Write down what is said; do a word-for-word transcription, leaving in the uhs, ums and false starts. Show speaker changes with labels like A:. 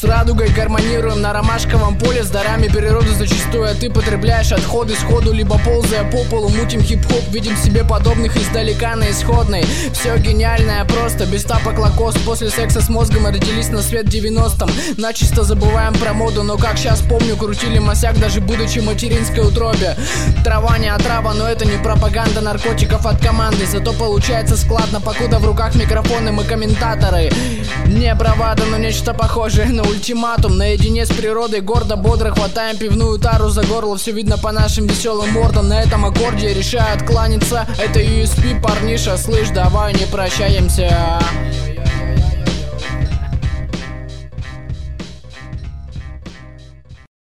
A: С радугой гармонируем на ромашковом поле, с дарами природы зачастую, а ты потребляешь отходы сходу, либо ползая по полу, мутим хип-хоп, видим себе подобных издалека на исходной. Все гениальное просто, без тапок лакост. После секса с мозгом родились на свет в девяностом. Начисто забываем про моду, но как сейчас помню, крутили масяк, даже будучи в материнской утробе. Трава не отрава, но это не пропаганда наркотиков от команды. Зато получается складно, покуда в руках микрофоны мы комментаторы. Не бравада, но нечто похожее на ультиматум. Наедине с природой гордо, бодро хватаем пивную тару за горло. Все видно по нашим веселым мордам. На этом аккорде я решаю откланяться. Это ю эс пи, парниша, слышь, давай не прощаемся.